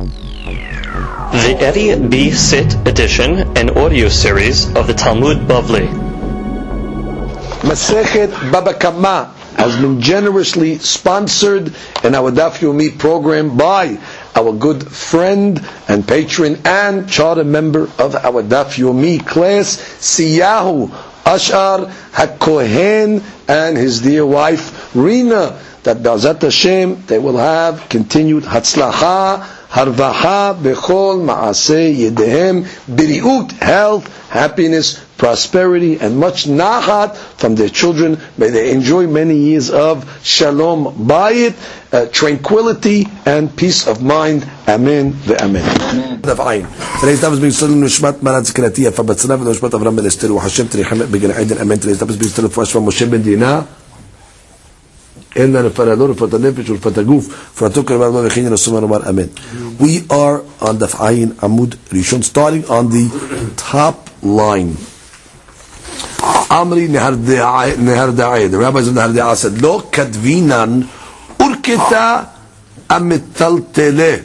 The Eddie B. Sit edition and audio series of the Talmud Bavli. Masechet Baba Kama has been generously sponsored in our Daf Yomi program by our good friend and patron and charter member of our Daf Yomi class, Siyahu Ashar HaKohen, and his dear wife Rina, that B'ezrat Hashem they will have continued Hatzlacha, Harvaha, Bechol, Ma'aseh, Yedehem, Biriut, health, happiness, prosperity, and much Nahat from their children. May they enjoy many years of Shalom Bayit, tranquility, and peace of mind. Amen ve'amen. Today's daf is being studied in Nishmat Marat Zikratiyah for Batzanav and Nishmat Avram Ben Esther Hashem Terichamet Begin Eden. Amen. Today's daf is being studied for Moshe Ben Dinah. We are on Daf Ayin Amud Rishon, starting on the top line. Amri Neharda'eh, the rabbis of Neharda'eh said, Lo kadvinan urketa amitaltele.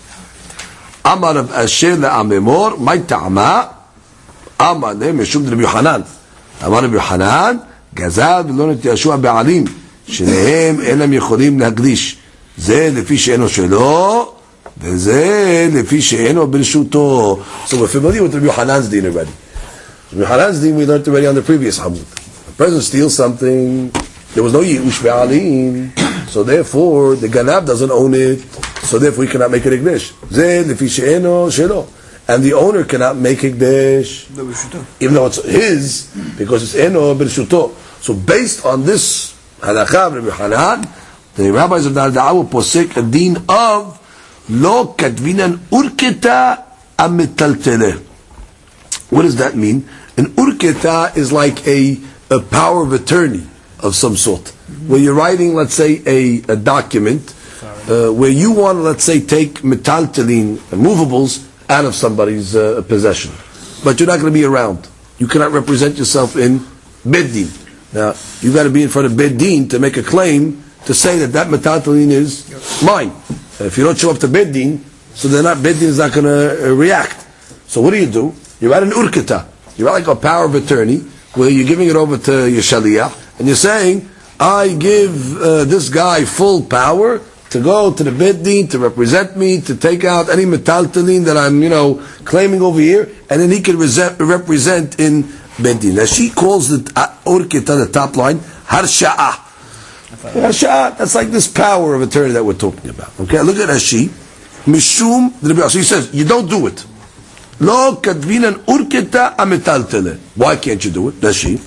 Amar of Asher le'amemor, may ta'ama, Amar le meshum de Rabbi Yohanan. Amar Rabbi Yohanan, Gazal v'lo Yeshua be'alim. שניהם אינם יכולים להקדיש, זה לפי שאינו שלו וזה לפי שאינו ברשותו. So we're familiar with Rabbi Yohanan's din already. Rabbi Yohanan's din we learned already on the previous Hamud. A person steals something, there was no Yi'ush Be'alim, so therefore the Ganav doesn't own it, so therefore he cannot make an Ikdesh. זה לפי שאינו שלו, and the owner cannot make Ikdesh even though it's his, because it's אינו ברשותו. So based on this Halakha Rabbi Yohanan, the rabbis of Neharda'eh will posek a din of Lo kadvinan urketa amitaltele. What does that mean? An urketa is like a power of attorney of some sort, where you're writing, let's say, a document where you want to, let's say, take metaltalin, movables, out of somebody's possession, but you're not going to be around. You cannot represent yourself in Beddin. Now, you've got to be in front of Beit Din to make a claim to say that metaltalin is mine. If you don't show up to Beit Din, so Beit Din is not going to react. So what do? You write an urketa. You write like a power of attorney, where you're giving it over to your shaliach, and you're saying, I give this guy full power to go to the Beit Din, to represent me, to take out any metaltalin that I'm, claiming over here, and then he can represent in Beit Din. Now she calls the urketa, the top line, harsha'ah. Harsha'ah, that's like this power of attorney that we're talking about. Okay, look at Rashi. Mishum, so he says, you don't do it. Lo kadvinan urketa ametaltele. Why can't you do it? Rashi.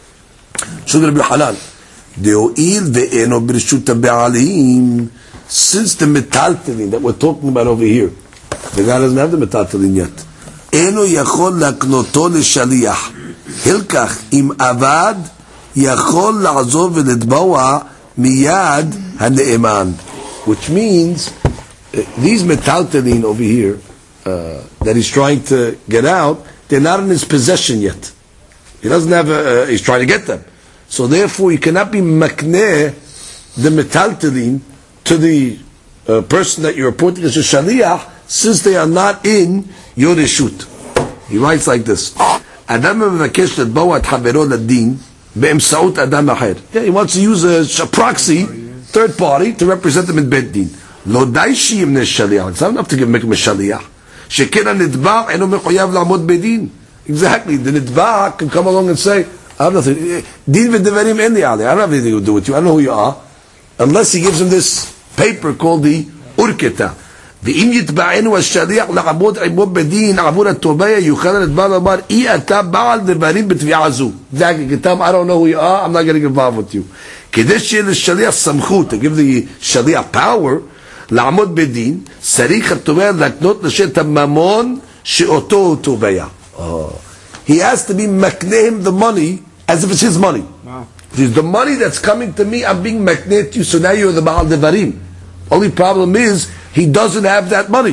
So Rabbi Yohanan, de'o'il ve'eno b'rishuta be'alim. Since the metaltalin that we're talking about over here, the guy doesn't have the metaltalin yet. Eno yachol laknoto l'shaliach. Hilkach im avad yachol la'azor v'ledbawa miyad hane'eman, which means these metaltalin over here that he's trying to get out, they're not in his possession yet. He doesn't have he's trying to get them, so therefore he cannot be makneh the metaltalin to the person that you're appointing as a shaliach, since they are not in your reshut. He writes like this. Adam מבקש לתבוע את חברו לדין באמצעות אדם אחר. He wants to use a proxy, third party, to represent him in Beit Din. לא די שימנה שליח. It's not enough to make him a shaliach. שכן הנתבע אינו מחויב לעמוד בדין. Exactly. The נתבע can come along and say, I have nothing. דין ודברים אין לי עלי. I don't have anything to do with you. I don't know who you are. Unless he gives him this paper called the urketa. ואם יתבענו השליח לעמוד עמו בדין עבור התובע, יוכל הנתבע לומר, אתה בעל דברים בתביעה זו. I don't know who you are, I'm not getting involved with you. כדי שיהיה לשליח סמכות, to give the שליח power, לעמוד בדין, צריך התובע להקנות לשאת הממון שאותו הוא תובע. He has to be makneh him the money as if it's his money. Wow. The money that's coming to me, I'm being makneh to you, so now you're the Baal Devarim. Only problem is, he doesn't have that money.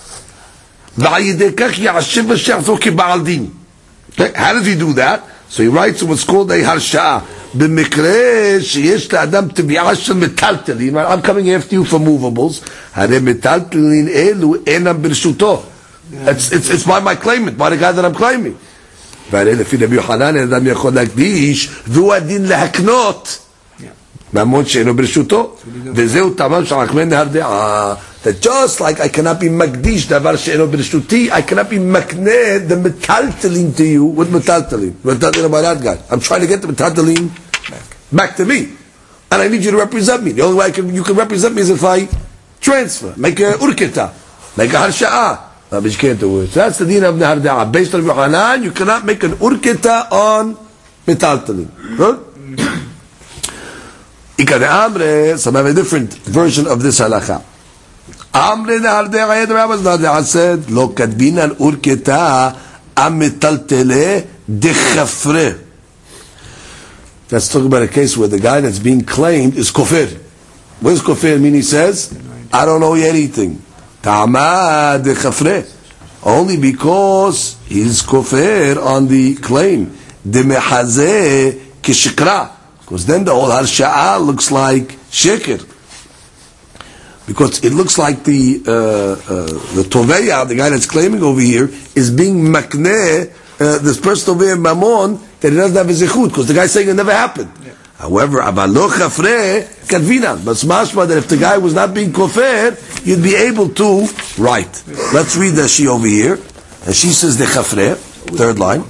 Okay, how does he do that? So he writes what's called a harsha'ah. במקרה שיש לאדם תביעה של מטלטלין, I'm coming after you for movables, הרי מטלטלין אלו אינם ברשותו. It's by my claimant, by the guy that I'm claiming. והרי לפי רבי יוחנן, האדם יכול להקדיש, והוא הדין להקנות ממון שאינו ברשותו. וזהו טעמם של חכמי נהר דעה. That just like I cannot be מקדיש דבר שאינו ברשותי, I cannot be מקנה the metaltalin to you with metaltalin. Metaltalin about that guy. I'm trying to get the metaltalin back to me. And I need you to represent me. The only way you can represent me is if I transfer, make a urketa, make a harsha'a. But you can't do it. So that's the deen of Nahar Da'ah. Based on Yohanan, you cannot make an urketa on metaltalin. Good? Ika de Amre, some have a different version of this halakha. Amre Nahar Da'ah, the rabbis Nahar Da'ah said, Lo kadbinan urketa am metaltele dechafre. Let's talk about a case where the guy that's being claimed is kofir. What does kofir mean? He says, I don't owe you anything. Ta'amad dechafre. Only because he's kofir on the claim. Demehazeh kishikra. Because then the whole harsha'a looks like shikr. Because it looks like the toveya, the guy that's claiming over here, is being makneh, this person over here, mamon, that he doesn't have a zechut, because the guy's saying it never happened. Yeah. However, avalo chafre kadvinan. But smashma that if the guy was not being kofir, you'd be able to write. Let's read that she over here. And she says the chafre, third line.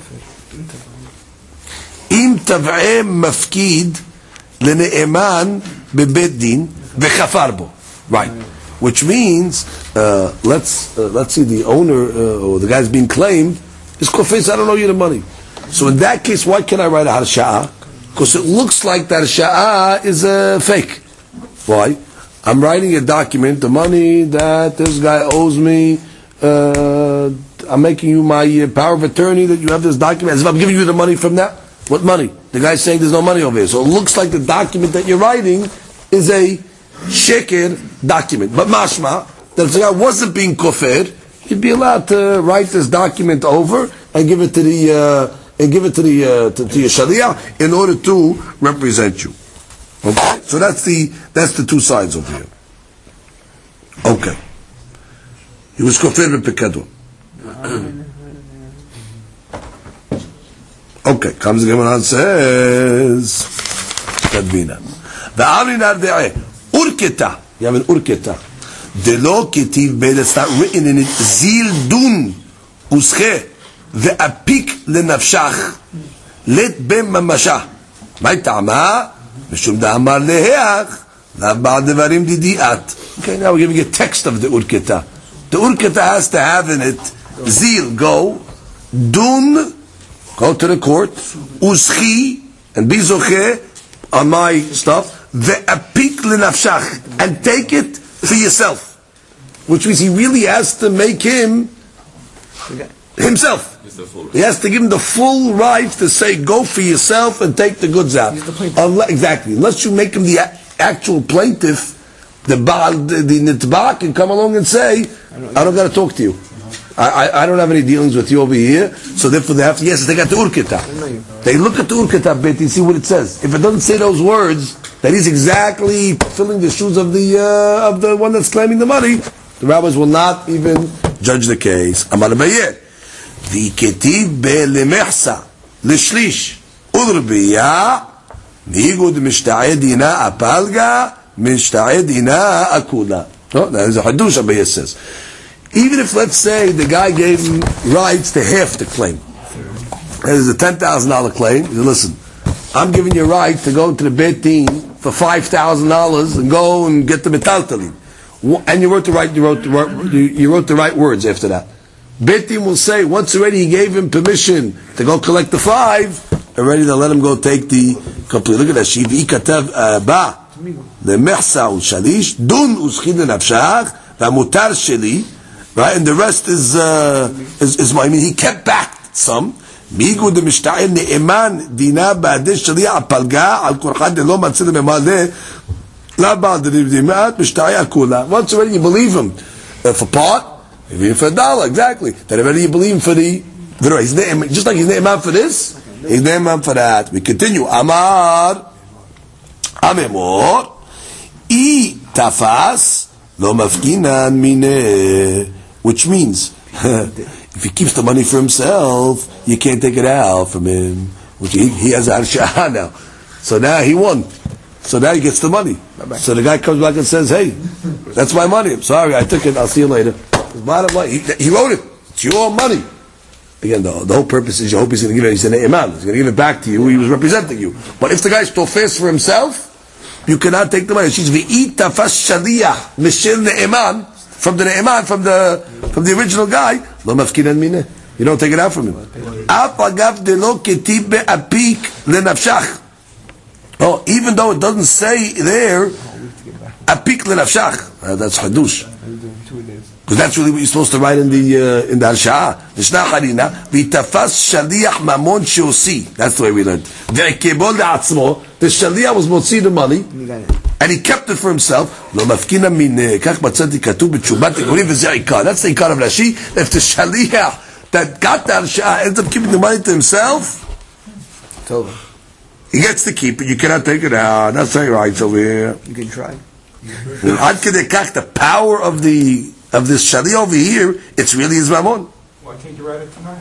Im tav'e mafkid lene'eman bebet din v'chafar bo. Right. Which means, let's see, the owner, or the guy's being claimed, is kofir, I don't owe you the money. So in that case, why can't I write a harsha'a? Because it looks like that harsha'a is a fake. Why? I'm writing a document, the money that this guy owes me, I'm making you my power of attorney that you have this document, as if I'm giving you the money from that. What money? The guy's saying there's no money over here. So it looks like the document that you're writing is a sheker document. But mashma, that if the guy wasn't being kofir, he'd be allowed to write this document over and give it to the to your sharia in order to represent you. Okay, so that's the two sides over here. Okay, he was kofir b'pekadon. Okay, comes the Gemara and says, Kadvina. The Arinar de'eh urketa. You have an urketa. Delo ketiv b'el. It's not written in it. Zil dun usche ve'apik lenafshach let ben mamashah. My ta'ama mishum da'amar leheach la'ba'ad devarim didi'at. Okay, now we're giving a text of the urketa. The urketa has to have in it zil, go, dun, go to the court, uschi, and bizoche on my stuff, ve'apik lenafshach, and take it for yourself. Which means he really has to make him himself. He has to give him the full right to say, go for yourself and take the goods out. Exactly. Unless you make him the actual plaintiff, the nitba can come along and say, I don't got to talk to you. I don't have any dealings with you over here, so therefore they have to, yes, they got the urketa. They look at the urketa bit and see what it says. If it doesn't say those words, that he's exactly filling the shoes of the one that's claiming the money, the rabbis will not even judge the case. Amar Abaye, v'ketiv be'lemechsa l'shlish udrbiya nigud mishta'ed ina apalga mishta'ed ina akula. No, that is a hadush. Abaye says, even if, let's say, the guy gave him rights to half the claim, there's a $10,000 claim. He said, listen, I'm giving you a right to go to the Beit Din for $5,000 and go and get the metaltalin. And you wrote the right words after that. Beit Din will say, once already he gave him permission to go collect the 5, already they'll let him go take the complete. Look at that. Shivi katav ba lemechsa u'shalish dun u'schid lenafshach v'amutar sheli. Right, and the rest is my. I mean, he kept back some. Migu de mishta'el ne'eman dina ba'adeh shali'a apalga al korchan de lo matzil me'maleh la ba'ad dimat mishta'el akula. Once already you believe him for part, maybe for $1, exactly. Then already you believe him for the rest. Just like he's ne'eman for this, He's ne'eman for that. We continue. Amar Amemor I tafas lo mafkinan mineh, which means if he keeps the money for himself, you can't take it out from him. Which he has harshah now. So now he won. So now he gets the money. So the guy comes back and says, "Hey, that's my money. I'm sorry, I took it. I'll see you later." Bottom line, he wrote it. It's your money. Again, the whole purpose is you hope he's going to give it. He's an imam. He's going to give it back to you. He was representing you. But if the guy's tofes for himself, you cannot take the money. She's v'ita fas shaliyah mishil ne'eman from the ne'eman from the original guy. Lo mafkinan mineh. You don't take it out from him. Af agav de lo ketib be'apik lenafshach. Oh, even though it doesn't say there apik lenafshach. That's hadush. Because that's really what you're supposed to write in the harshah. Mishnah Harina v'tafas shaliach mamon sheosi. That's the way we learned. Ve'kebol le'atzmo. The shaliach was motzi the money, and he kept it for himself. Lo mafkina mineh. Kach matzati katuv b'tshubat tegurim v'zeh ikar. That's the ikar of Rashi. If the shaliach that got the harshah ends up keeping the money to himself, he gets to keep it. You cannot take it out. That's not right over here. You can try. Ad kedei kach, the power of this shali over here, it's really his mamon. Why can't you write it tonight?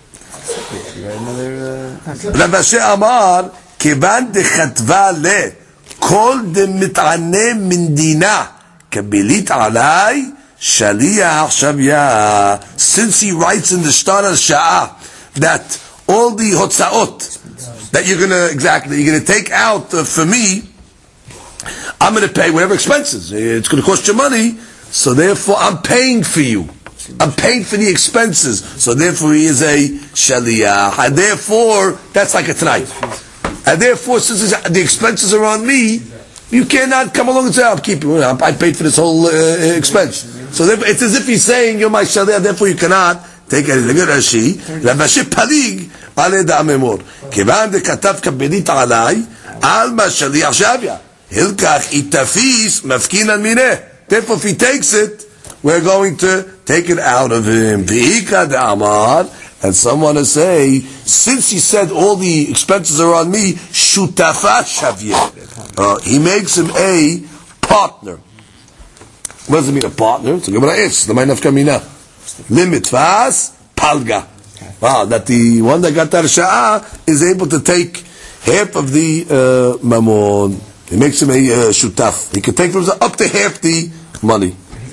Rav Ashi Amar, kivan dechatva le kol demitane min dina kabilit alai shaliach shavya. Since he writes in the Shtar al-Sha'ah that all the hotzaot that you're gonna take out for me, I'm gonna pay whatever expenses. It's gonna cost you money. So therefore, I'm paying for you. I'm paying for the expenses. So therefore, he is a shaliyah. And therefore, that's like a tonight. And therefore, since the expenses are on me, you cannot come along and say, "I'll keep you. I paid for this whole expense." So therefore, it's as if he's saying, "You're my shaliyah." Therefore, you cannot take anything. Rashi, Rav Ashi palig ale da amemor. Kivan de katav kabedit alai alma shaliyah shavya hilkach itafis mafkinan mineh. Therefore, if he takes it, we're going to take it out of him. And someone will say, since he said all the expenses are on me, shutafa shavye. He makes him a partner. What does it mean, a partner? So Gemara is the mind of kamina. Limitvas palga. That the one that got harshah is able to take half of the mamon. He makes him a shutaf. He can take from up to half the money.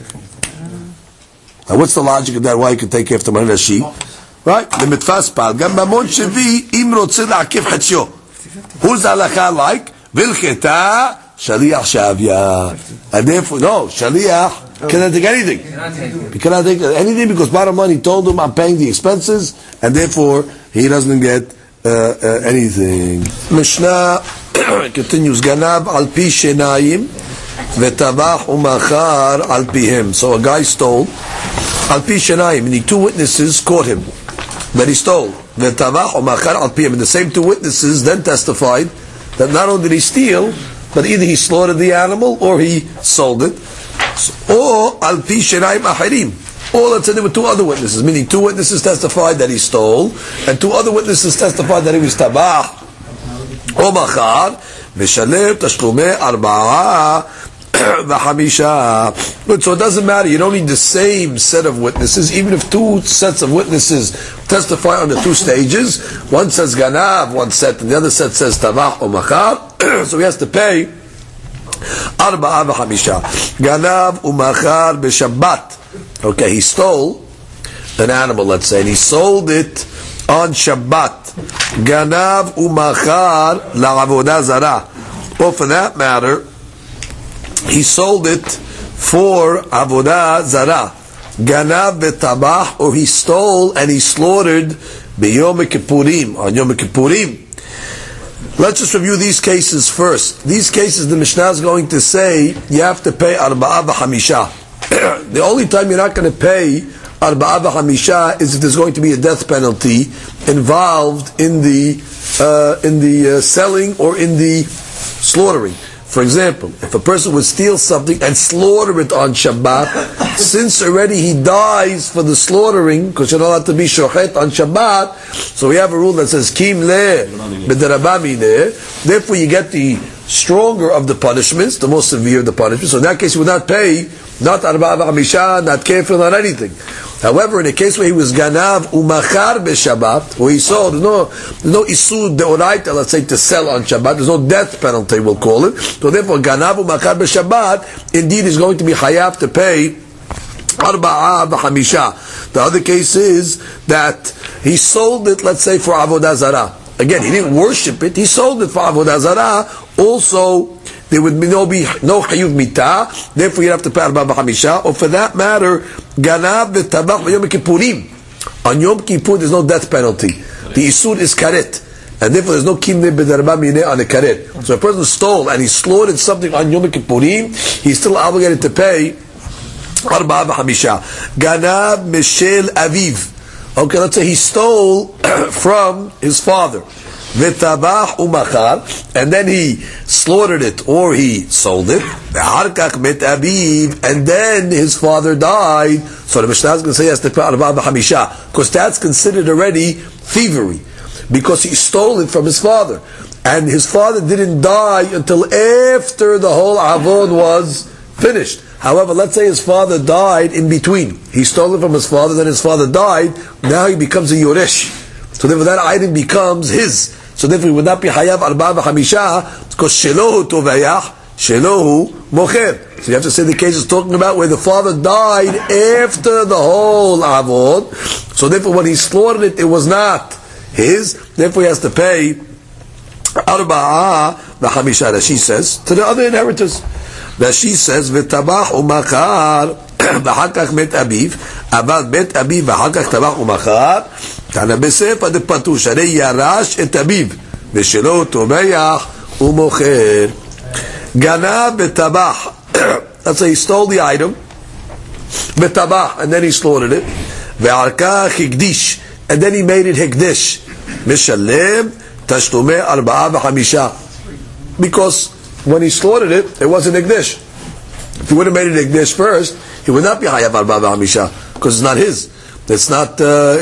Now, what's the logic of that? Why he can take half the money? Rashi, right? The mitfas palga mamon shevi im rotze la'akev chatzio. Who's the halakha like? Vilcheta shaliach shavya. And therefore, no, shaliach cannot take anything. He cannot take anything because bottom line, he told him I'm paying the expenses, and therefore he doesn't get anything. Mishnah continues. Ganab al pi shenayim v'tavach umachar al pihem. So a guy stole al pi shenayim, and the two witnesses caught him that he stole. V'tavach umachar al pihem, and the same two witnesses then testified that not only did he steal, but either he slaughtered the animal or he sold it. Or al pi shenayim ahirim. All that said there were two other witnesses, meaning two witnesses testified that he stole, and two other witnesses testified that he was tabach or machar, v'shalem tashlumei arba'a v'hamisha. Good, so it doesn't matter. You don't need the same set of witnesses, even if two sets of witnesses testify on the two stages. One says ganav, one set, and the other set says tabach or machar. So he has to pay arba'a v'hamisha. Ganav u'machar b'shabbat. Okay, he stole an animal, let's say, and he sold it on Shabbat. Ganav umachar la'avodah zara. Or for that matter, he sold it for avodah zara. Ganav betabach, or he stole and he slaughtered b'yom kippurim, on Yom Kippurim. Let's just review these cases first. These cases, the Mishnah is going to say, you have to pay arba'ah v'hamisha. The only time you're not going to pay arba'ah v'hamisha is if there's going to be a death penalty involved in the selling or in the slaughtering. For example, if a person would steal something and slaughter it on Shabbat, since already he dies for the slaughtering, because you're not allowed to be shochet on Shabbat, so we have a rule that says kim le b'derabah mineh. Therefore, you get the stronger of the punishments, the most severe of the punishments. So in that case, you would not pay, not arba'ah v'chamisha, not kefir, not anything. However, in a case where he was ganav umachar b'Shabbat, where he sold, there's no isud deoraita, let's say, to sell on Shabbat. There's no death penalty, we'll call it. So therefore, ganav umachar b'Shabbat, indeed, is going to be hayav to pay arba'ah v'chamisha. The other case is that he sold it, let's say, for avodah zarah. Again, he didn't worship it. He sold it for avodah zarah. Also, there would be no hayuv mitah. Therefore, you'd have to pay arba'ah v'chamisha. Or for that matter, ganav v'tabach v'yom kippurim. On Yom Kippur, there's no death penalty. The isur is karet, and therefore there's no kimne b'derabah mineh on the karet. So a person stole and he slaughtered something on Yom Kippurim, he's still obligated to pay arba'ah v'chamisha. Ganav mishel aviv. Okay, let's say he stole from his father. V'tabach umachar, and then he slaughtered it or he sold it. V'harkach met aviv, and then his father died. So the Mishnah is going to say he has to pay arba'ah v'chamisha, because that's considered already thievery, because he stole it from his father, and his father didn't die until after the whole avon was finished. However, let's say his father died in between. He stole it from his father, then his father died. Now he becomes a yoresh. So therefore that item becomes his. So therefore he would not be hayav arba'ah v'chamisha, because shelohu tovayach, shelohu mocher. So you have to say the case is talking about where the father died after the whole avon. So therefore when he slaughtered it, it was not his. Therefore he has to pay arba'ah v'chamisha, that she says, to the other inheritors. That she says, v'tabach umachar v'hakach met abiv, aval met abiv v'hakach tabach umachar, tana b'sefa de patush, arei yarash et abiv, v'shelo tobayach umocher. Ganav v'tabach, let's say he stole the item, v'tabach, and then he slaughtered it, v'arkach hikdish, and then he made it hikdish, mishalem tashtumei arba'ah v'chamisha, because when he slaughtered it, it wasn't Hekdesh. If he would have made it Hekdesh first, he would not be Hayav arba'ah v'chamisha, because it's not his. It's not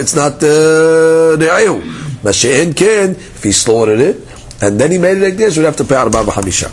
Ne'ehu. Mashe'en ken, if he slaughtered it, and then he made it Hekdesh, he would have to pay arba'ah v'chamisha.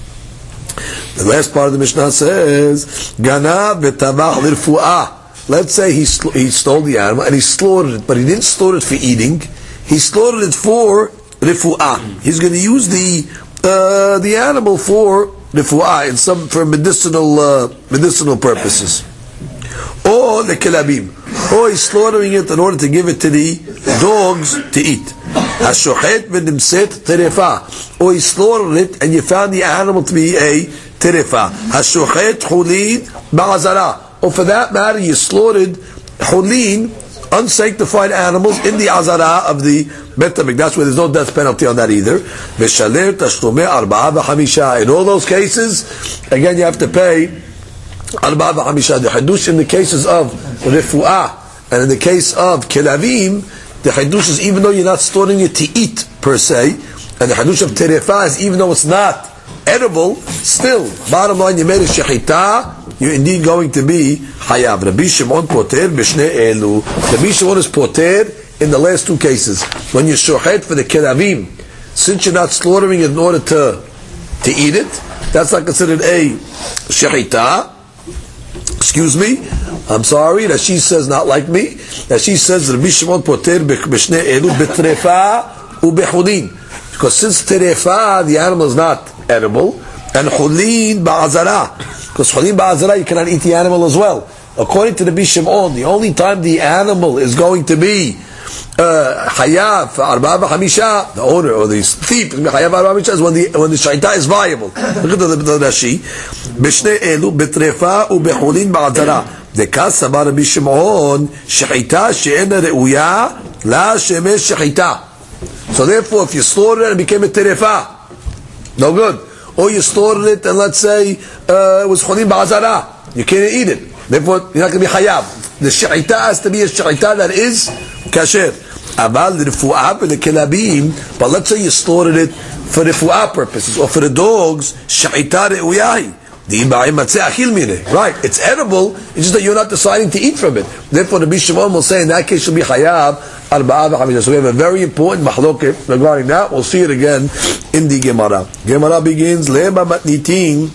The last part of the Mishnah says, Gana v'tabach l'rfu'ah. Let's say he stole the animal, and he slaughtered it, but he didn't slaughter it for eating. He slaughtered it for refu'ah. He's going to use the animal for refu'ah, and some for medicinal purposes, or the kilabim, or he's slaughtering it in order to give it to the dogs to eat. Hashochet v'nimset terefa, or he slaughtered it and you found the animal to be a terefa. Hashochet chulin ba'azara, or for that matter you slaughtered chulin, unsanctified animals, in the azara of the Bet HaMikdash, where there's no death penalty on that either. V'shaler tashtumei arba'ah v'chamisha. In all those cases, again you have to pay arba'ah v'chamisha. The hadush in the cases of refu'ah and in the case of kilavim, the hadush is even though you're not storing it to eat per se, and the hadush of terefah is even though it's not edible, still, bottom line, you made a shechita, you're indeed going to be hayav. Rabbi Shimon poter b'shnei elu. Rabbi Shimon is poter in the last two cases. When you shochet for the kilavim, since you're not slaughtering it in order to eat it, that's not considered a shechita. Excuse me, I'm sorry, that she says not like me, that she says Rabbi Shimon poter b'shnei elu b'trefa u'b'chulin. Because since terefa, the animal is not edible, and chulin ba'azara, because chulin ba'azara, you cannot eat the animal as well. According to the Rabbi Shimon, the only time the animal is going to be hayav arba'ah v'chamisha, the owner or the thief is hayav arba'ah v'chamisha, is when the shaita is viable. Look at the Rashi. B'shnei elu b'trefa u'b'chulin ba'azara. Dekas sabar Rabbi Shimon shechita she'ena re'uya la shemesh shechita. So therefore, if you slaughtered it and it became a terefa, no good. Or you slaughtered it and let's say it was chulin ba'azara, you can't eat it. Therefore, you're not going to be hayav. The shechita has to be a shechita that is kasher. But let's say you slaughtered it for the fu'ah purposes, or for the dogs, sha'ita re'uyahi. Right, it's edible, it's just that you're not deciding to eat from it. Therefore, the Bishimon will say in that case you'll be hayav arba'ah v'chamisha. So we have a very important mahloket regarding that. We'll see it again in the Gemara. Gemara begins, Lema matnitin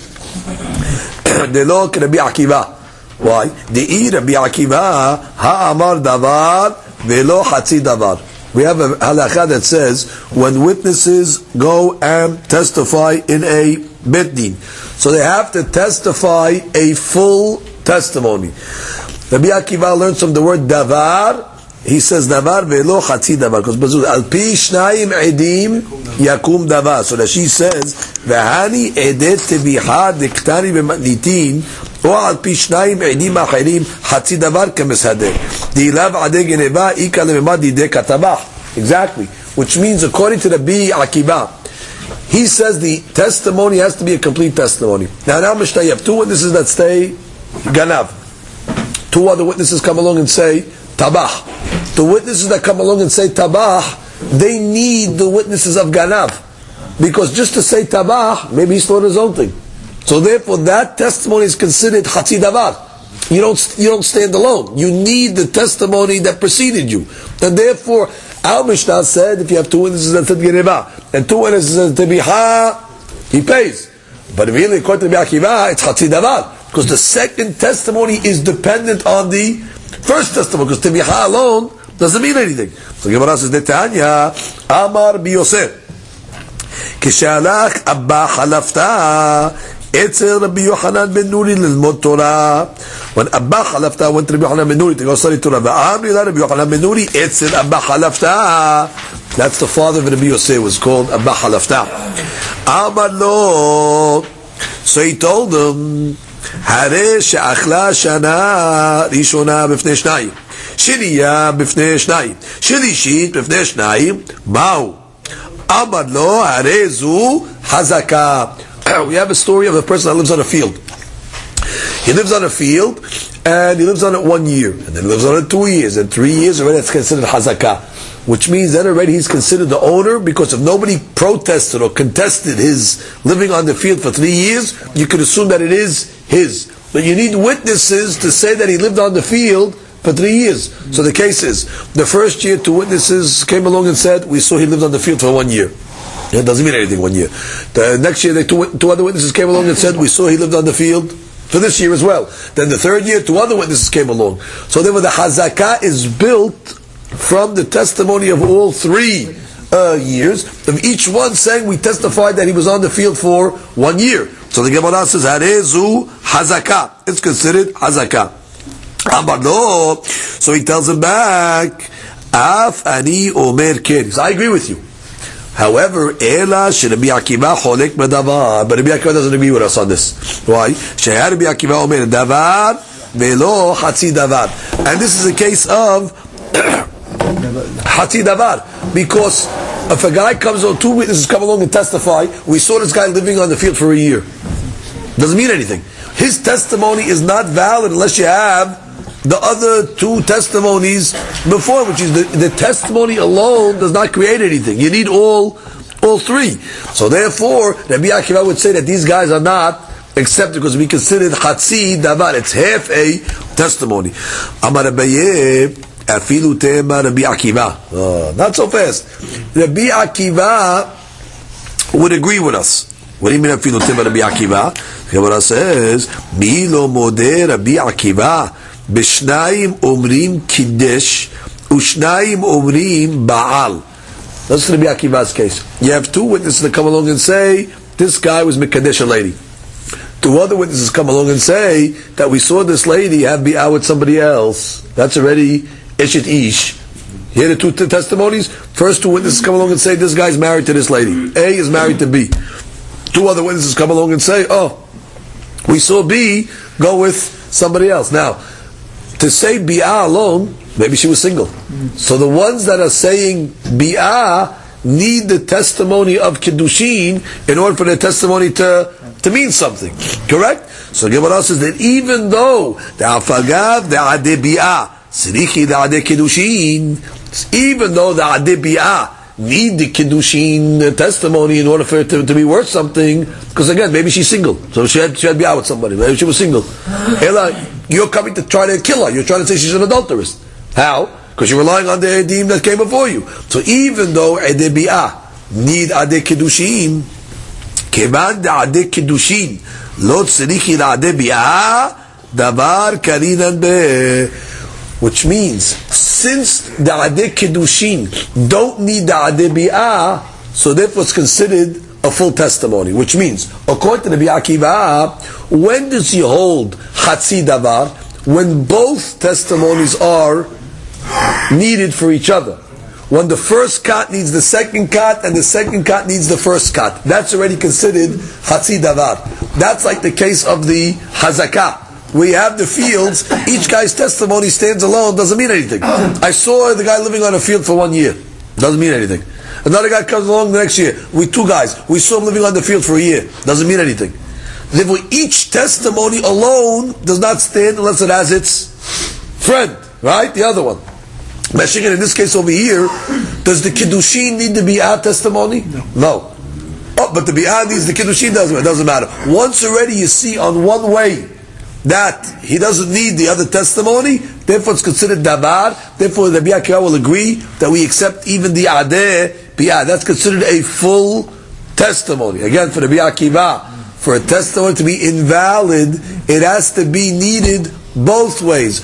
delo Rabbi Akiva. Why? De'i Rabbi Akiva ha'amar davar velo hatzi davar. We have a halakha that says when witnesses go and testify in a bet din, so they have to testify a full testimony. Rabbi Akiva learns from the word davar. He says davar velo chatzi davar, because al pi shnayim edim yakum davar. So that she says v'hani edet teviha diktani b'matnitin or al pi shnayim edim achirim chatzi davar k'meshadeh dilav adeh geneva ika lememad dideh katabah. Exactly, which means according to Rabbi Akiva, he says the testimony has to be a complete testimony. Now Mishnah, you have two witnesses that say ganav. Two other witnesses come along and say tabah. The witnesses that come along and say tabah, they need the witnesses of ganav, because just to say tabah, maybe he slaughtered his own thing. So therefore, that testimony is considered chatzi davar. You don't stand alone. You need the testimony that preceded you, and therefore, our Mishnah said if you have two witnesses that said gereva and two witnesses that said tebiha, he pays. But really, according to Rabbi Akiva, it's chatzi davar, because the second testimony is dependent on the first testimony, because tebiha alone doesn't mean anything. So Gemara says, Netanya Amar bi Yosef Kishalach Abba Halafta Etzel Rabbi Yochanan ben Nuri lilmod Torah. When Abba Halafta went to Rabbi Yochanan ben Nuri to go study Torah, Rabbi Yochanan ben Nuri Etzel Abba Halafta. That's the father of Rabbi Yosef, was called Abba Halafta. Amar lo. So he told him, Hare she'achla shana rishona b'fnei shnayim, sheniya b'fnei shnayim, shelishit b'fnei shnayim, ma'u. Amar lo hare zu hazaka. We have a story of a person that lives on a field. He lives on a field, and he lives on it 1 year, and then he lives on it 2 years, and 3 years already it's considered hazakah, which means then already he's considered the owner, because if nobody protested or contested his living on the field for 3 years, you could assume that it is his. But you need witnesses to say that he lived on the field for 3 years. So the case is, the first year 2 witnesses came along and said, we saw he lived on the field for 1 year. It doesn't mean anything 1 year. The next year, two other witnesses came along and said, we saw he lived on the field for this year as well. Then the third year, 2 other witnesses came along. So therefore the hazakah is built from the testimony of all 3 years, of each one saying we testified that he was on the field for 1 year. So the Gemara says, Harezu hazakah. It's considered hazakah. Amar lo. So he tells him back, Af ani omer ken. So I agree with you. However, Ela Rabbi Akiva cholek b'davar, but Rabbi Akiva doesn't agree with us on this. Why? Shehar Rabbi Akiva omer davar velo hatzi davar, and this is a case of hatzi davar, because if a guy comes on, 2 witnesses come along and testify, we saw this guy living on the field for 1 year. Doesn't mean anything. His testimony is not valid unless you have the other 2 testimonies before, which is the testimony alone does not create anything. You need all 3. So therefore, Rabbi Akiva would say that these guys are not accepted because we considered chatzi davar. It's half a testimony. Amar Abaye afilu tema Rabbi Akiva. Not so fast. Rabbi Akiva would agree with us. What do you mean afilu tema Rabbi Akiva? Gemara says, Mi lo modeh Rabbi Akiva. B'shnayim omrim kiddush, u'shnayim omrim ba'al. That's Rabbi Akiva's case. You have 2 witnesses that come along and say, this guy was mekadesh a lady. 2 other witnesses come along and say that we saw this lady have bi'ah with somebody else. That's already eshet ish. Here are the 2 testimonies. First 2 witnesses come along and say, this guy's married to this lady. A is married to B. 2 other witnesses come along and say, oh, we saw B go with somebody else. Now, to say bi'ah alone, maybe she was single. So the ones that are saying bi'ah need the testimony of kiddushin in order for their testimony to mean something. Correct? So Gemara says that even though the afagav the ade bi'ah Sirichi da'adeh kiddushin. Even though the adeh bi'ah need the kiddushin testimony in order for it to be worth something, because again, maybe she's single, so she had bi'ah with somebody. Maybe she was single. Ela, you're coming to try to kill her. You're trying to say she's an adulteress. How? Because you're relying on the edim that came before you. So even though adeh bi'ah need adeh kiddushin, kevan da'adeh kiddushin lo tzrichi da'adeh bi'ah davar karinan beh. Which means, since the Adeh Kiddushin don't need the Adeh Bi'ah, so therefore it's considered a full testimony. Which means, according to the Bi'akiva, when does he hold Hatzi Davar? When both testimonies are needed for each other. When the first kat needs the second kat, and the second kat needs the first kat. That's already considered Hatzi Davar. That's like the case of the Hazakah. We have the fields, each guy's testimony stands alone, doesn't mean anything. I saw the guy living on a field for 1 year. Doesn't mean anything. Another guy comes along the next year. We 2 guys. We saw him living on the field for a year. Doesn't mean anything. Therefore, each testimony alone does not stand unless it has its friend, right? The other one. Meshigan, in this case over here, does the Kiddushin need the Bi'ah testimony? No. Oh, but the Bi'ah needs the Kiddushin, doesn't matter. Once already you see on one way that he doesn't need the other testimony, therefore it's considered davar. Therefore the Bi'akiva will agree that we accept even the adeh bi'ah. That's considered a full testimony. Again, for the Bi'akiva, for a testimony to be invalid, it has to be needed both ways.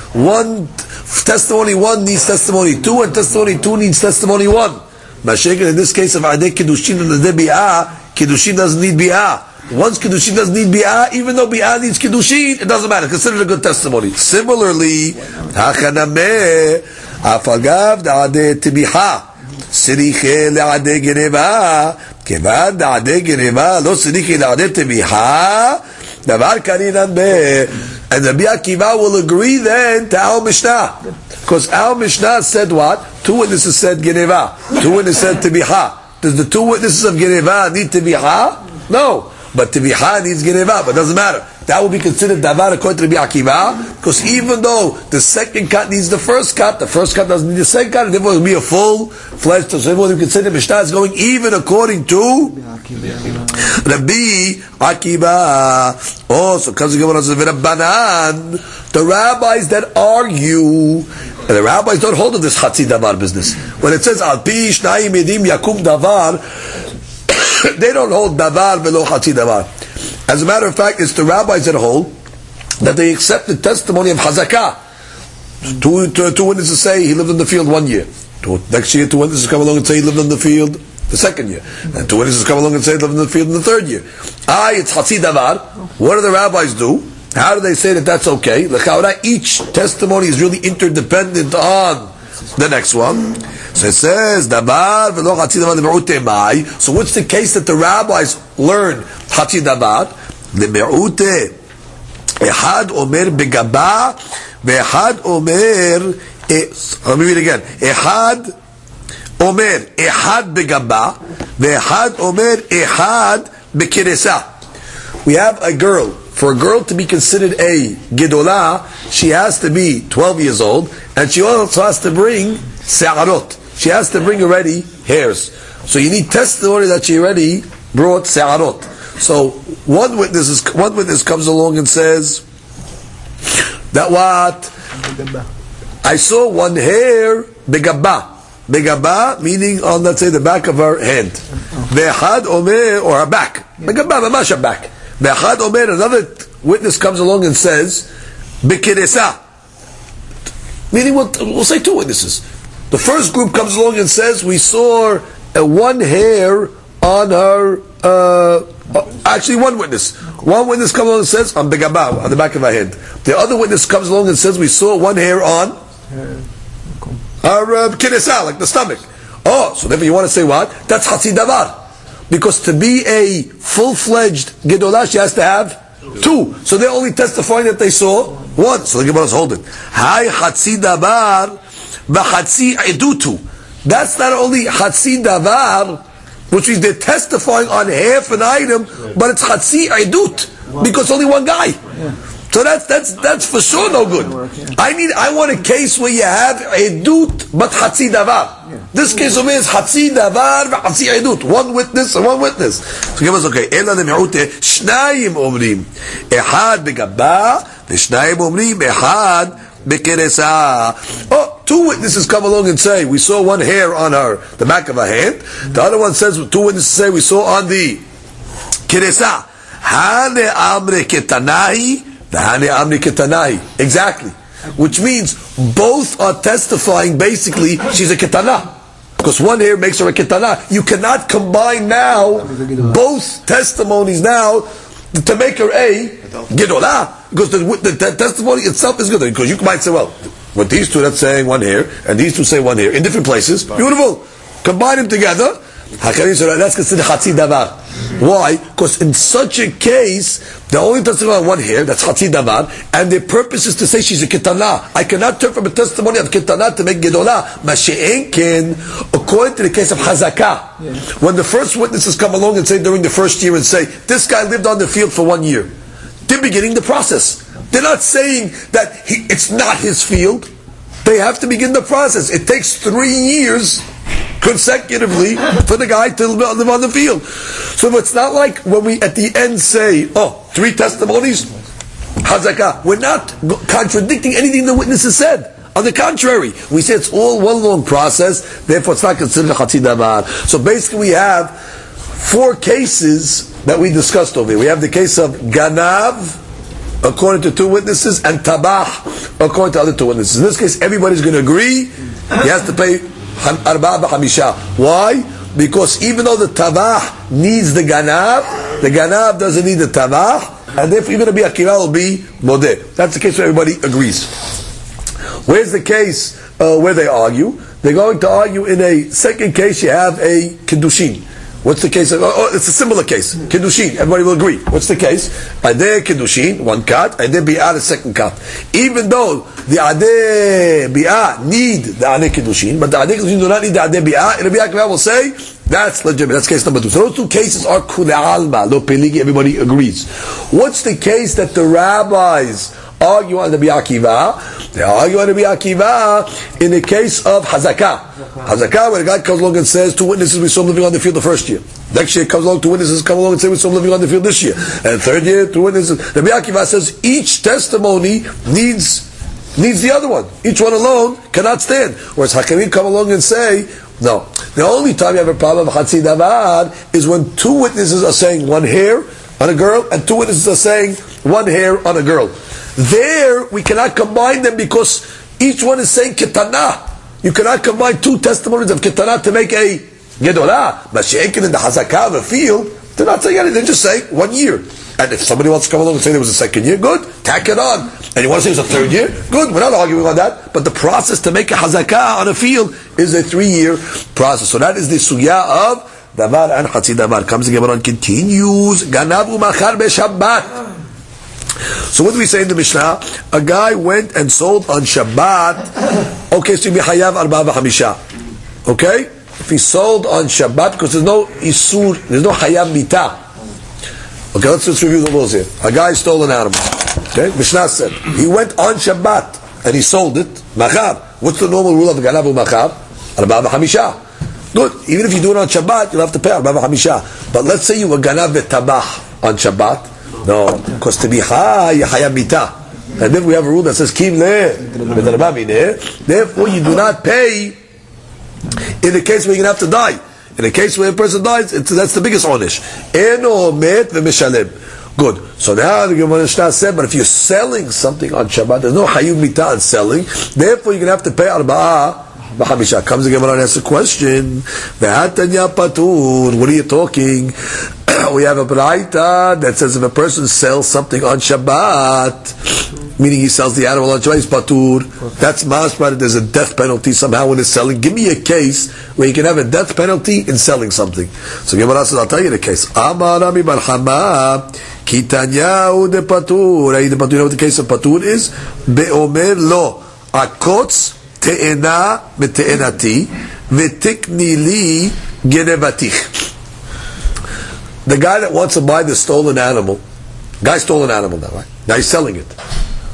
Testimony 1 needs testimony 2, and testimony 2 needs testimony 1. Mashiach, in this case of adeh kiddushin and adeh bi'ah, kiddushin doesn't need bi'ah. Once Kiddushin doesn't need Bi'ah, even though Bi'ah needs Kiddushin, it doesn't matter. Consider it a good testimony. Similarly, Hachanameh, Afagav da'adeh tibiha, Siriche le'adeh geneva, Kevad da'adeh geneva, Lo siriche le'adeh tibiha, Davar karinan beh. And the Bi'akiva will agree then to our Mishnah. Because our Mishnah said what? 2 witnesses said geneva. 2 witnesses said tibiha. Does the 2 witnesses of geneva need tibiha? No. But Tibiha needs Geneva, but it doesn't matter. That will be considered Davar according to Rabbi Akiva, because even though the second cut needs the first cut doesn't need the second cut, and therefore it will be a full-fledged, so therefore we consider Mishnah is going even according to Rabbi Akiva. Oh, so comes the Gemara says, the rabbis that argue, and the rabbis don't hold of this Hatzi Davar business. When it says, Al Pi Shnayim Edim Yakum Davar, they don't hold davar velo hatzi davar. As a matter of fact, it's the rabbis that hold that they accept the testimony of Hazakah. 2 witnesses say he lived in the field 1 year. Next year, 2 witnesses come along and say he lived in the field the 2nd year. And 2 witnesses come along and say he lived in the field in the 3rd year. It's hatzi davar. What do the rabbis do? How do they say that that's okay? Each testimony is really interdependent on the next one. So it says, davar v'lo hatzi davar le'me'ute mai. So what's the case that the rabbis learn hatzi davar? Le'me'ute ehad omer begaba ve'ehad omer let me read again. Ehad omer ehad begaba ve'ehad omer ehad bekeresa. We have a girl. For a girl to be considered a gedolah, she has to be 12 years old, and she also has to bring se'arot. She has to bring already hairs. So you need testimony that she already brought se'arot. So one witness comes along and says that what? I saw 1 hair begabba. Begabba meaning on, let's say, the back of her hand. Ve'had omer, or her back. Begabba, mamash her back. Ve'had omer, another witness comes along and says bekeresa. Meaning we'll say 2 witnesses. The first group comes along and says, we saw 1 hair on her, actually 1 witness. 1 witness comes along and says, on begabah, on the back of her head. The other witness comes along and says, we saw 1 hair on her kinesa, like the stomach. Oh, so therefore you want to say what? That's hatzi davar. Because to be a full-fledged gedolah, she has to have 2. So they're only testifying that they saw 1. So the Gemara is holding. Hai hatzi davar v'hatzi edutu. That's not only hatzi davar, which means they're testifying on half an item, but it's hatzi edut, because only 1 guy. So that's for sure no good. I want a case where you have edut but hatzi davar. This case over is hatzi davar v'hatzi edut. One witness and one witness. So give us okay. Ela lemi'ute shnayim omrim ehad begabah v'shnayim omrim ehad bekeresa. Oh, two witnesses come along and say we saw one hair on the back of her hand. The other one says two witnesses say we saw on the keresa. Hane amre ketanahi. Exactly. Which means both are testifying basically she's a ketana. Because one here makes her a ketana. You cannot combine now both testimonies now to make her a gedolah. Because the testimony itself is good. Because you might say, well, with these two that's saying one here, and these two say one here, in different places, beautiful. Combine them together. That's considered hatzi davar. Why? Because in such a case, the only testimony on one here, that's hatzi davar, and the purpose is to say she's a ketana. I cannot turn from a testimony of ketana to make gedolah. Masha'enkin, according to the case of hazakah, when the first witnesses come along and say during the first year and say, this guy lived on the field for 1 year, they're beginning the process. They're not saying that it's not his field. They have to begin the process. It takes 3 years consecutively for the guy to live on the field. So it's not like when we at the end say, 3 testimonies, hazakah. We're not contradicting anything the witnesses said. On the contrary, we say it's all one long process, therefore it's not considered hatzi davar. So basically we have 4 cases that we discussed over here. We have the case of ganav, according to 2 witnesses, and tabah, according to other 2 witnesses. In this case, everybody's going to agree he has to pay arba'a b'hamisha. Why? Because even though the tabah needs the ganav doesn't need the tabah, and therefore even a bi'akiva will be modeh. That's the case where everybody agrees. Where's the case where they argue? They're going to argue in a second case. You have a kiddushin. What's the case? It's a similar case. Kiddushin. Everybody will agree. What's the case? Adeh kiddushin, 1 cut. Adeh bi'ah, the 2nd cut. Even though the adeh bi'ah need the adeh kiddushin, but the adeh kiddushin do not need the adeh bi'ah, and the bi'ah will say, that's legitimate. That's case number 2. So those 2 cases are kule alma, lo peligi, everybody agrees. What's the case that the rabbis argue on the bi'akiva? They argue on the bi'akiva in the case of hazakah. Hazakah, when a guy comes along and says 2 witnesses we saw him living on the field the first year. Next year comes along, 2 witnesses come along and say we saw him living on the field this year. And 3rd year, 2 witnesses. The bi'akiva says each testimony needs the other one. Each one alone cannot stand. Whereas hakamim come along and say, no. The only time you have a problem of hatzi davar is when 2 witnesses are saying 1 hair on a girl, and 2 witnesses are saying 1 hair on a girl. There, we cannot combine them because each one is saying ketana. You cannot combine 2 testimonies of ketana to make a gedolah. But she'ekin in the hazakah of a field, they're not saying anything, they just say 1 year. And if somebody wants to come along and say there was a 2nd year, good, tack it on. And you want to say it was a 3rd year, good, we're not arguing on that. But the process to make a hazakah on a field is a 3-year process. So that is the sugya of davar and hatzi davar. Comes the Gemara and continues, ganav umachar beShabbat. So what do we say in the Mishnah? A guy went and sold on Shabbat. Okay, so he hayav arba'a b'hamisha. Okay? If he sold on Shabbat, because there's no isur, there's no hayav mita. Okay, let's just review the laws here. A guy stole an animal. Okay? Mishnah said, he went on Shabbat and he sold it. Machar. What's the normal rule of ganav u'machar? Arba'a b'hamisha. Good. Even if you do it on Shabbat, you'll have to pay arba'a b'hamisha. But let's say you were ganav v'tabach on Shabbat. No, because to be high, hayab mita. And then we have a rule that says, Kim le, therefore you do not pay in the case where you're going to have to die. In the case where a person dies, that's the biggest onish. Eno met v'mishalem. Good. So now the Gemara said, but if you're selling something on Shabbat, there's no hayub mita on selling, therefore you're going to have to pay arba'ah b'hamisha. Comes the Gemara and asks a question. V'hatanya patur. What are you talking? We have a braita that says if a person sells something on Shabbat, meaning he sells the animal on Shabbat, he's patur. That's masbara. There's a death penalty somehow when it's selling. Give me a case where you can have a death penalty in selling something. So Gemara says, I'll tell you the case. Amar Rami bar Chama, Kitanyahu de patur. You know what the case of patur is? Be'omer lo akotz te'ena mete'enati v'tikni li genevatich. The guy that wants to buy the stolen animal, guy stole an animal now, right? Now he's selling it.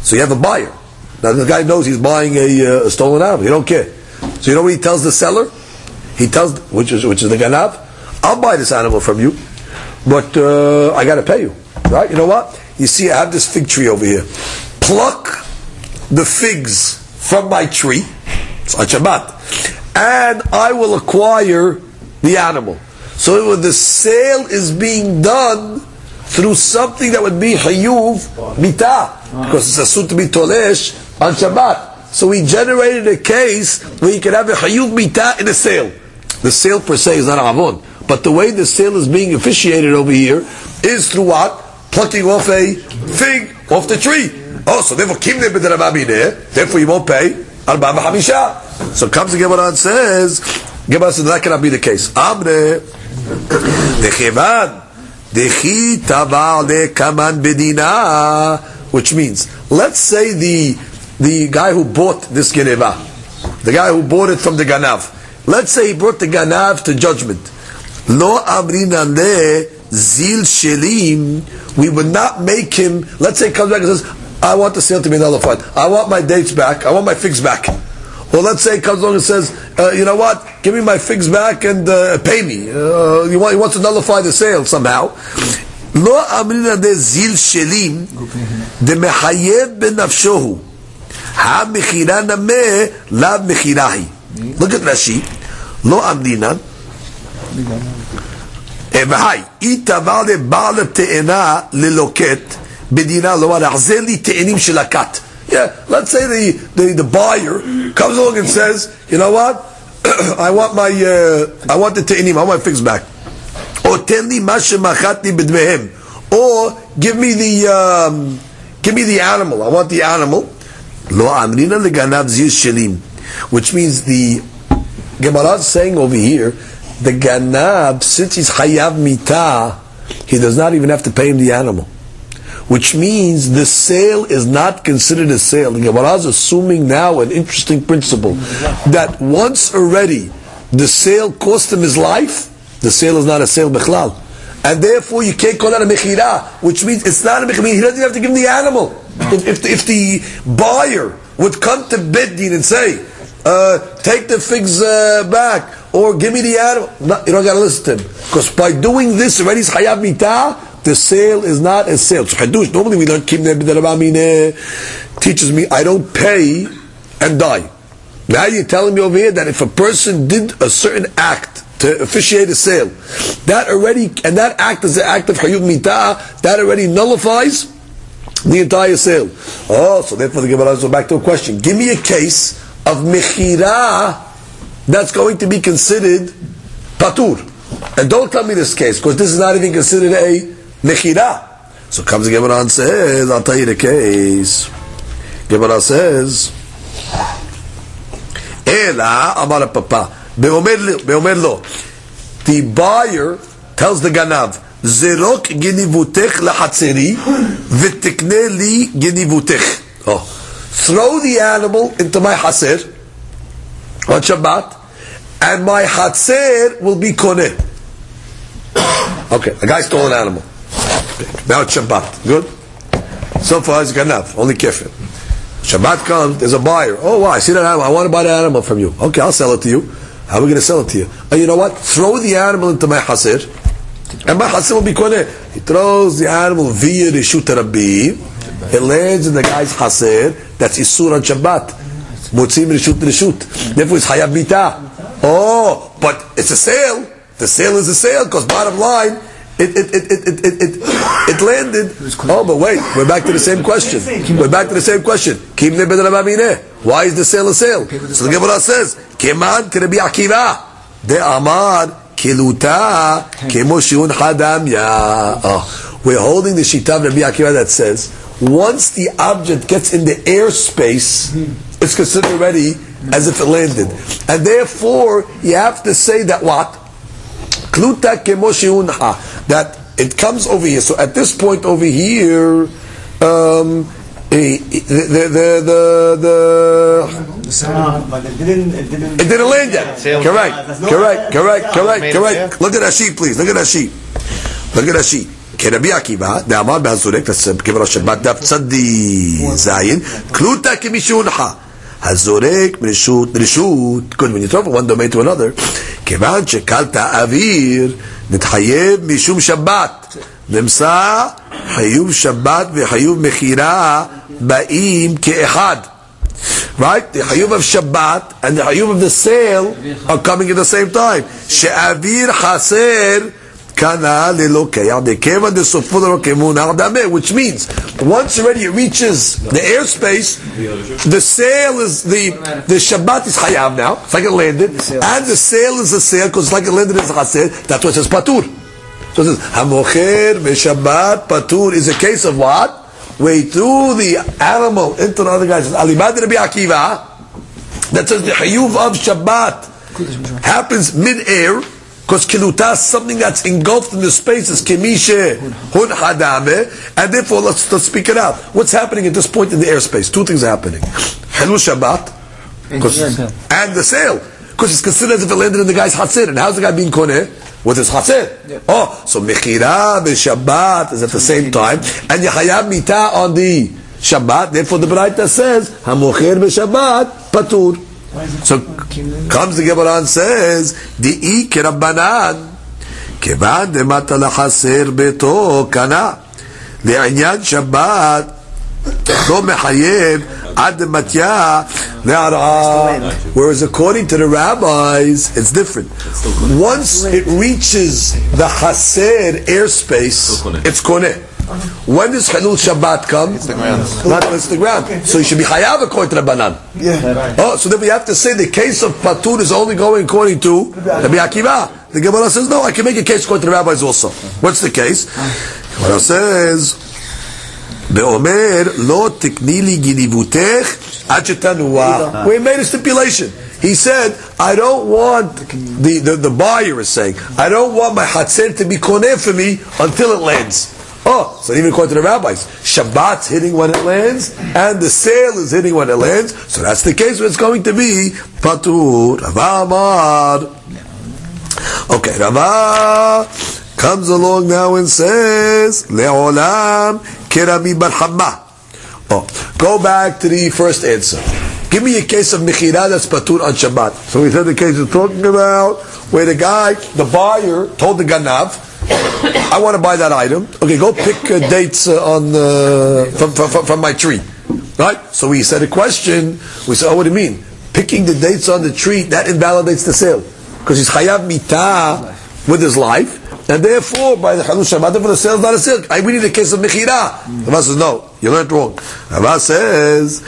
So you have a buyer. Now the guy knows he's buying a stolen animal. You don't care. So you know what he tells the seller? He tells, which is the ganav, I'll buy this animal from you, but I got to pay you. Right? You know what? You see, I have this fig tree over here. Pluck the figs from my tree. It's on Shabbat. And I will acquire the animal. So the sale is being done through something that would be hayuv mita, because it's asut to be tolesh on Shabbat. So we generated a case where you can have a hayuv mita in a sale. The sale per se is not avon, but the way the sale is being officiated over here is through what? Plucking off a fig off the tree. Oh, so therefore kimne b'derabami there. Therefore you won't pay arba v'chamisha. So comes the Gemara and says, Gemara says that cannot be the case. Amre dechevan dechi taval de kaman bedina, which means, let's say the guy who bought this geneva, the guy who bought it from the ganav, let's say he brought the ganav to judgment. Lo amrina le zil shelim. We would not make him. Let's say he comes back and says, I want the sale to be nullified. I want my dates back. I want my figs back. Or let's say he comes along and says, you know what? Give me my figs back and pay me. He wants to nullify the sale somehow. Lo amrina de zil shelim de mechayev benafshohu ha mechira nameh lav mechirahi. Look at Rashi. Lo amrina Evahai itaval de ba'al te'ena leloket bedina lo arzel li te'enim shelakat. Yeah, let's say the buyer comes along and says, you know what? I want the te'enim, I want my figs back. Or ten li ma shemachatni b'dmehem. Or give me the animal. I want the animal. Lo amrina leganav zil shelim, which means the Gemara is saying over here, the ganab, since he's hayav mita, he does not even have to pay him the animal. Which means the sale is not considered a sale. The Gemara is assuming now an interesting principle, that once already the sale cost him his life, the sale is not a sale bichlal. And therefore you can't call that a mechira, which means it's not a mechira. He doesn't have to give him the animal. If the buyer would come to Beddin and say, take the figs back, or give me the animal, no, you don't got to listen to him, because by doing this already is hayav mita. The sale is not a sale. So hadush, normally we learn kimne b'derabamine, teaches me I don't pay and die. Now you're telling me over here that if a person did a certain act to officiate a sale, that already, and that act is the act of hayuv mita, that already nullifies the entire sale. Oh, so therefore the Gemara goes back to a question. Give me a case of mechira that's going to be considered patur. And don't tell me this case, because this is not even considered a mechira. So comes the Gemara and says, I'll tell you the case. Gemara says, Ela amar papa beomer lo. The buyer tells the ganav, Zerok genivutech lachatzeri v'tikne li genivutech. Oh, throw the animal into my haser on Shabbat, and my hatzer will be koneh. Okay, a guy stole an animal. Now it's Shabbat. Good? So far it's ganav, only kefir. Shabbat comes, there's a buyer. Oh, wow, I see that animal. I want to buy that animal from you. Okay, I'll sell it to you. How are we going to sell it to you? Oh, you know what? Throw the animal into my hasir, and my hasir will be koneh. He throws the animal via the Reshut Rabbi. It lands in the guy's hasir. That's Isur on Shabbat. Motzim Reshut. Therefore it's Hayav Mita. Oh, but it's a sale. The sale is a sale, because bottom line, it landed. Oh, but wait, we're back to the same question. Why is the sale a sale? So the Gemara says, Keman Rabbi Akiva, De Amar Kiluta Kemo Shiun Hadamya. Oh, we're holding the Shita of Rabbi Akiva that says, once the object gets in the airspace, it's considered already as if it landed. And therefore, you have to say that what? Kluta kemo sheunha, that it comes over here. So at this point over here, but it didn't land yet. Correct. Look at Rashi, please. Look at Rashi. כרבי עקיבא, דאמר בהזורק, כבר השבת דף צדי זין, כלותא כמי שהונחה. הזורק מרשות לרשות, good, when you travel one domain to another, כיוון שקלת אוויר, נתחייב משום שבת. נמצא חיוב שבת וחיוב מחירה באים כאחד. Right? The Hayuv of Shabbat and the Hayuv of the sale are coming at the same time. She'avir chaser kana lelokeyah dekevan desofo lelokemuna adameh, which means once already it reaches the airspace, the sale is the Shabbat is Hayav now. It's like it landed, and the sale is a sale because it's like it landed as chaser. That's what it says patur. So it says hamocher veShabbat patur is a case of what? Way through the animal into the other guys. Alibad Rabbi Akiva, that says the Hayuv of Shabbat happens mid-air, because Kiluta is something that's engulfed in the spaces, Kemishe Hun Hadame, and therefore let's speak it out. What's happening at this point in the airspace? Two things are happening. Hilul Shabbat, and the sale, because it's considered as if it landed in the guy's Hatzir. And how's the guy being Koneh? With his chaser. Yeah. Oh, so Mechira Shabbat is at the same time, and Yachayab Mita on the Shabbat. Therefore, the Braita says Hamocher Shabbat Patur. So comes the Gemara and says Di'i Kerabbanan Kevan Demata LaChaser Beto Kana Le'anyan Shabbat Lo Mechayev Ad Matya. Whereas according to the rabbis, it's different. Once it reaches the Haser airspace, it's Koneh. When does Hilul Shabbat come? It's the ground. Not it's the ground. So you should be Hayav according to the Banan. Oh, so then we have to say the case of Patur is only going according to Rabbi Akiva. The Gemara says, no, I can make a case according to the rabbis also. What's the case? The Gemara says, Be'omer lo tikni li ginivutech ad shetanua. We made a stipulation. He said, I don't want, the buyer is saying, I don't want my hatzer to be koneh for me until it lands. Oh, so even according to the rabbis, Shabbat's hitting when it lands, and the sale is hitting when it lands. So that's the case where it's going to be Patur. Rava Amar. Okay, Rava comes along now and says, Le'olam Kerami Bar Hamma. Oh, go back to the first answer. Give me a case of Mechira that's Patur on Shabbat. So we said the case we're talking about where the guy, the buyer, told the Ganav, I want to buy that item. Okay, go pick dates from my tree. Right? So we said a question. We said, oh, what do you mean? Picking the dates on the tree, that invalidates the sale. Because he's Chayav Mita with his life. And therefore, by the Hilul Shabbat, therefore the sale is not a sale. We need a case of Mechira. Rava says, no, you learned wrong. Rava says,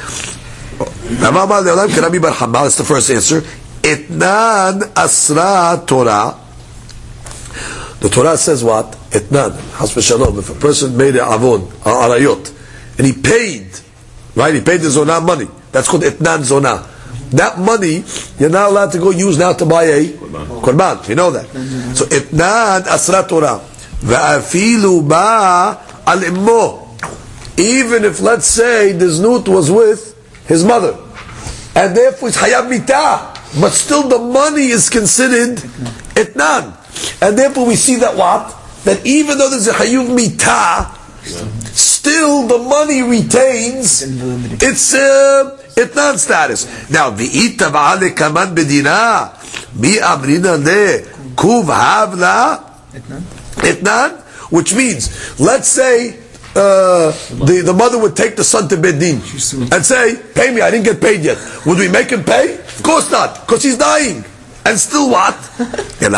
that's the first answer. Etnan Asra Torah. The Torah says what? Etnan, Has v'shalom. If a person made an avon, arayot, and he paid, right? He paid the zonah money. That's called etnan zonah. That money, you're not allowed to go use now to buy a korban. You know that. So etnan asra Torah. Va'afilu ba al immo. Even if, let's say, the znut was with his mother, and therefore it's hayab mitah, but still the money is considered etnan. And therefore we see that what? That even though there's a hayuv mitah, still the money retains its etnan status. Now, v'ita v'ale kaman bedina, mi amrina le kuv havla etnan, which means, let's say, the mother would take the son to Bedin and say, pay me, I didn't get paid yet. Would we make him pay? Of course not, because he's dying. And still what? Even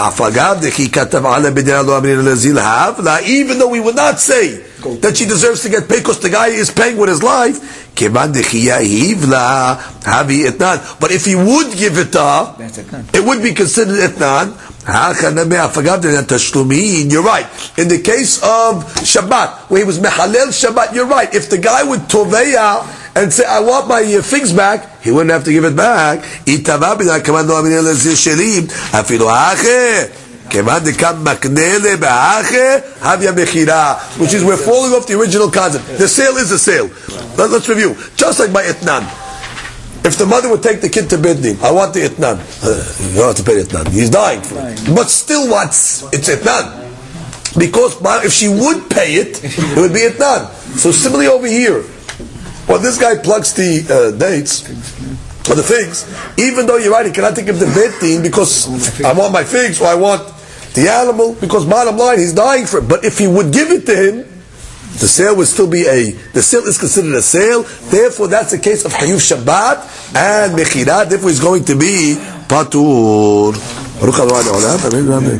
though we would not say that she deserves to get paid because the guy is paying with his life, but if he would give it to her, it would be considered etnan. You're right. In the case of Shabbat, where he was mehalel Shabbat, you're right. If the guy would toveya and say, I want my figs back, he wouldn't have to give it back. Which is, we're falling off the original concept. The sale is a sale. Let's review. Just like by Itnan. If the mother would take the kid to Bedin, I want the Itnan. You don't have to pay Itnan. He's dying for it. But still, it's Itnan. Because if she would pay it, it would be etnan. So similarly over here, when this guy plucks the dates, or the figs, even though you're right, he cannot take him to betin because I want my figs or I want the animal, because bottom line, he's dying for it. But if he would give it to him, the sale would still be the sale is considered a sale, therefore that's a case of Hayuf Shabbat and Mechirat, therefore he's going to be Patur.